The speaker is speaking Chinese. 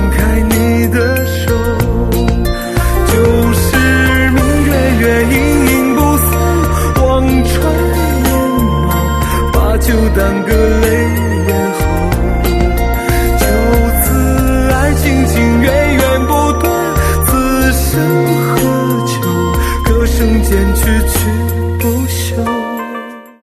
开你的手，就是明月月隐隐不散，望穿烟茫，把酒当歌泪